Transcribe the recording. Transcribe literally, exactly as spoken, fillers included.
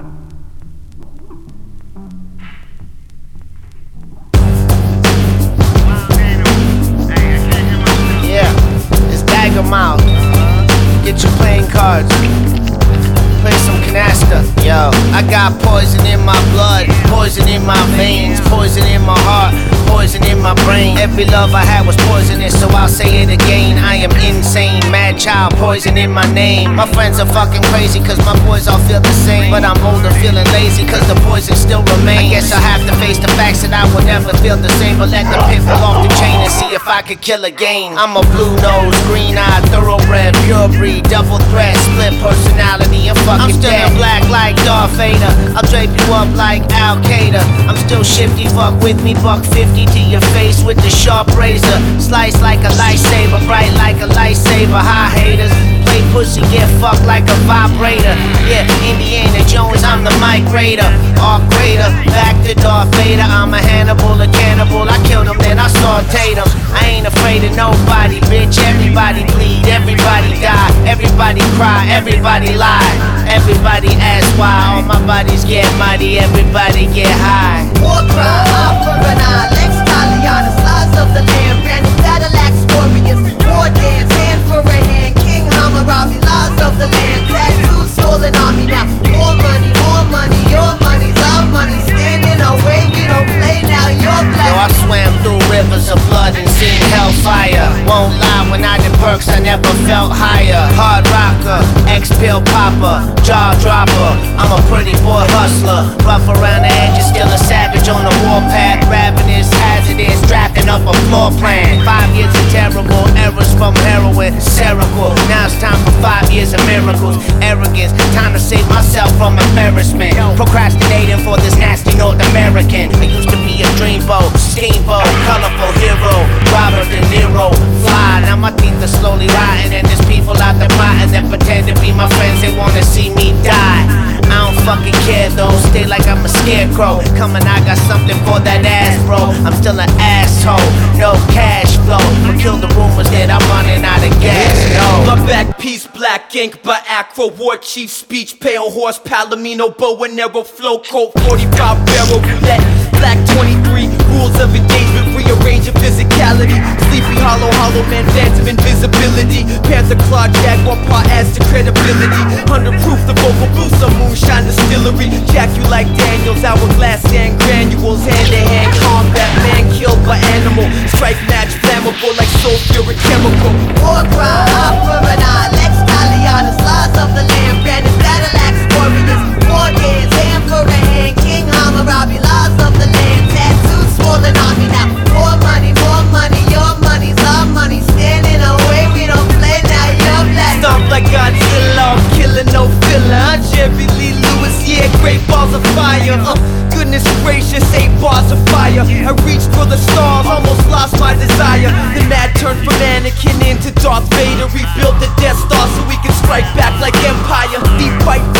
Yeah, it's Bagger Mouth. Get your playing cards. Play some canasta. Yo, I got poison in my blood, poison in my veins, poison in my heart, poison in my brain. Every love I had was poisonous, so I'll say it again. I am insane, mad child, poison in my name. My friends are fucking crazy cause my boys all feel the same. But I'm older, feeling lazy cause the poison still remains. I guess I have to face the facts that I will never feel the same. But let the pit fall off the chain and see if I could kill again. I'm a blue nose, green eye, thoroughbred, pure breed, double threat, split personality, and fucking I'm still dead. In black like Darth Vader, I'll drape you up like Al Qaeda. I'm still shifty, fuck with me, buck fifty to your face with the sharp razor. Slice like a lightsaber, bright like a lightsaber. Hi haters, play pussy, get fucked like a vibrator. Yeah, Indiana Jones, I'm the migrator. Arc Raider, back to Darth Vader. I'm a Hannibal, a cannibal. I killed him, then I sauteed him. I ain't afraid of nobody, bitch. Everybody bleed, everybody die, everybody cry, everybody lie, everybody ask why. All my bodies get mighty, everybody get high. War cry, eye for an eye, Lex Taliana, slides of the land, random Cadillacs, warriors, war dance, hand for a hand, King Hammurabi, lies of the land, tattoos falling on me now. More money, more money, your money's our money, standing away, we don't play now, you're black. Yo, I swam through rivers of blood and seen hellfire. Won't lie, when I did perks, I never felt higher. Hard rocker, ex-pill popper, jaw dropper. I'm a pretty boy hustler, rough around the edges, still a savage on the warpath. Ravenous, hazardous, drafting up a floor plan. Five years of terrible errors from heroin, Seroquel. Now it's time for five years of miracles. Arrogance, time to save myself from embarrassment. Procrastinating for this nasty North American. I used to be a dreamboat, steamboat, colorful hero, Robert De Niro, fly. Now my teeth are slowly rotting, and there's people out there plotting that pretend to be my friends. They wanna see me die. I don't fucking care though, stay like I'm a scarecrow. Coming, I got something for that ass, bro. I'm still an asshole, no cash flow. But kill the rumors that I'm running out of gas, no. My back piece, black ink by Acro, war chief speech, pale horse, Palomino, bow and arrow, flow coat, forty-five barrel roulette, black twenty-three, rules of engagement, rearrange of physicality, sleepy hollow, hollow man, phantom invisibility, panther claw, jaguar paw adds to credibility, hundred proof, the vocal boost, some moonshine distillery, jack you like Daniels, hourglass and granules, hand to hand combat, man killed by animal, strike match, flammable like sulfuric chemical. War cry, eye for an eye, Lex Taliana, slides of the land, random Cadillacs, warriors, war dance, hand for a hand, King Hammurabi, lies of the land, tattoos swollen on me now. More money, more money, your money's our money, standing away, we don't play now, you're black. Stomp like Godzilla, I'm killing no filler, huh? Jerry Lee Lewis, yeah, great balls of fire, uh, goodness gracious, eight bars of fire. I reached for the stars, almost lost my desire. The mad turned from Anakin into Darth Vader. Rebuilt the Death Star so we can strike back like Empire. Deep fight